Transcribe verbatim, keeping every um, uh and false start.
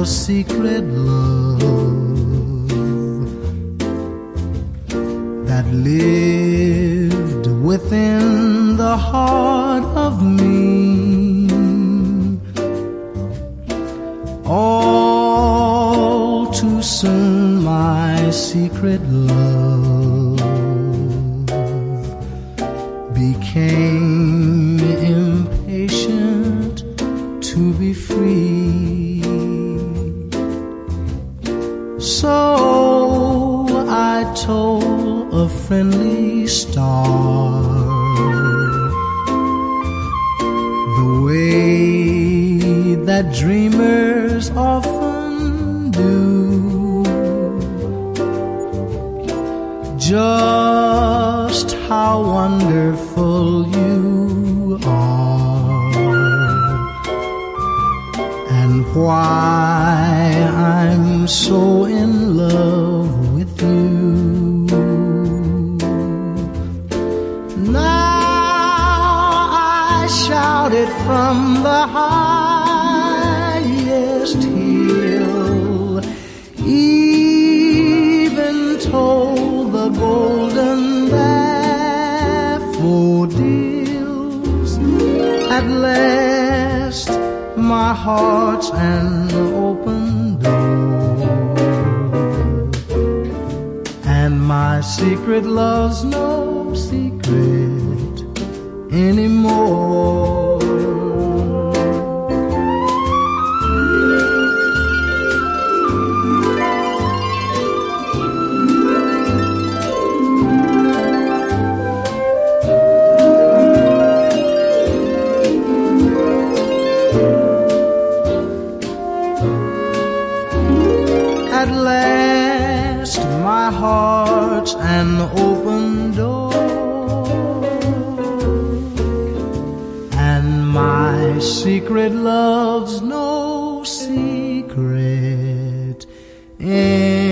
a secret love that lived within the heart of me. All too soon my secret love became impatient to be free. So I told a friendly star the way that dreamers often do, just how wonderful you are, and why I'm so in love with you. Now I shout it from the highest hill, even told the golden daffodils. At last my heart's an open door, and my secret love's no secret anymore. At last my heart's an open door, and my secret love's no secret anymore.